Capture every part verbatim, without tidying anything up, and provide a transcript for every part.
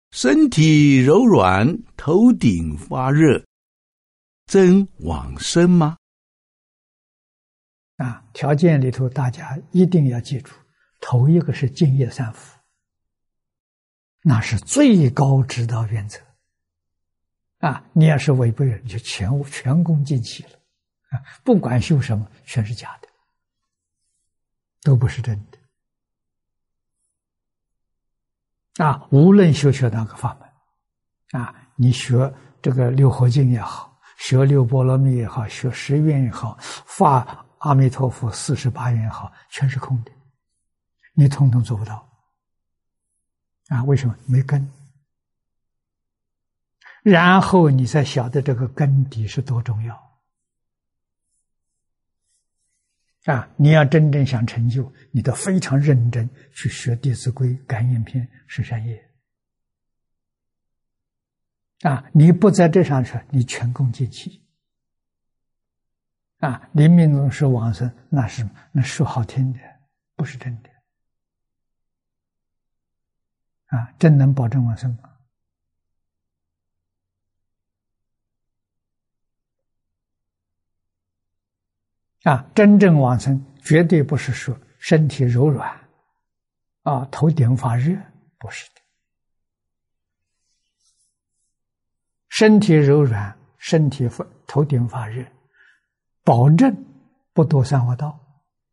身体柔软，头顶发热，真往生吗？ 啊，条件里头大家一定要记住，头一个是净业三福，那是最高指导原则。啊，你要是违背了，你就全全功尽弃了。啊，不管修什么，全是假的，都不是真的。啊，无论修学哪个法门，啊，你学这个六合经也好，学六波罗蜜也好，学十愿也好，发阿弥陀佛四十八愿也好，全是空的，你统统做不到。啊，为什么？没根。然后你才晓得这个根底是多重要。啊，你要真正想成就，你得非常认真去学《弟子规》《感应篇》《十善业》。啊，你不在这上去，你全功尽弃。啊，临命终时往生，那是那说好听的，不是真的。啊，真能保证往生吗？啊，真正往生绝对不是说身体柔软，啊，头顶发热，不是的。身体柔软，身体发头顶发热，保证不堕三恶道。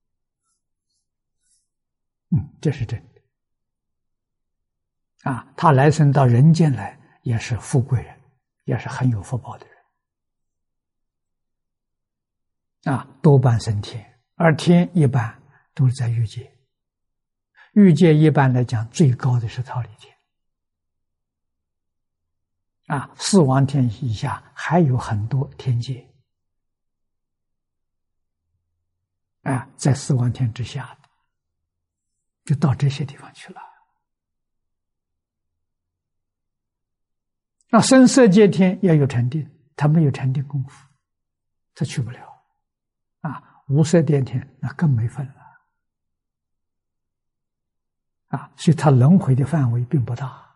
嗯，这是真的。啊，他来生到人间来，也是富贵人，也是很有福报的人。啊，多半升天，而天一般都是在欲界。欲界一般来讲，最高的是忉利天。啊，四王天以下还有很多天界。啊，在四王天之下的，就到这些地方去了。那声色界天要有禅定，他没有禅定功夫，他去不了。啊，无色电天那更没份了。啊，所以他轮回的范围并不大。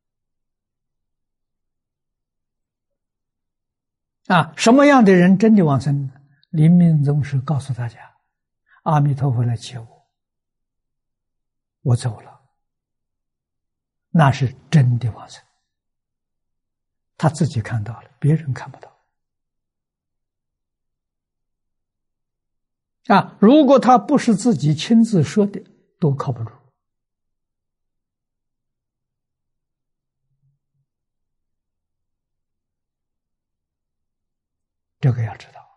啊，什么样的人真的往生呢？临命终时告诉大家，阿弥陀佛来接我，我走了，那是真的往生。他自己看到了，别人看不到。啊，如果他不是自己亲自说的，都靠不住。这个要知道。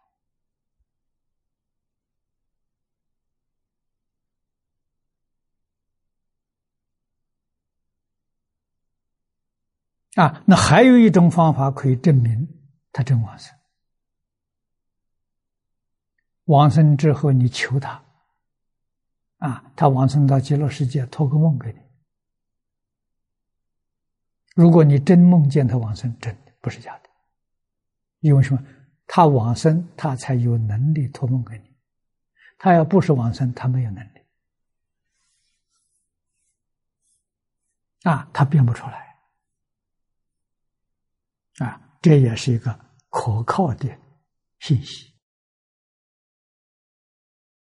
啊，那还有一种方法可以证明他真往生。往生之后，你求他，啊，他往生到极乐世界，托个梦给你。如果你真梦见他往生，真的不是假的。因为什么？他往生，他才有能力托梦给你。他要不是往生，他没有能力。啊，他变不出来。啊，这也是一个可靠的信息。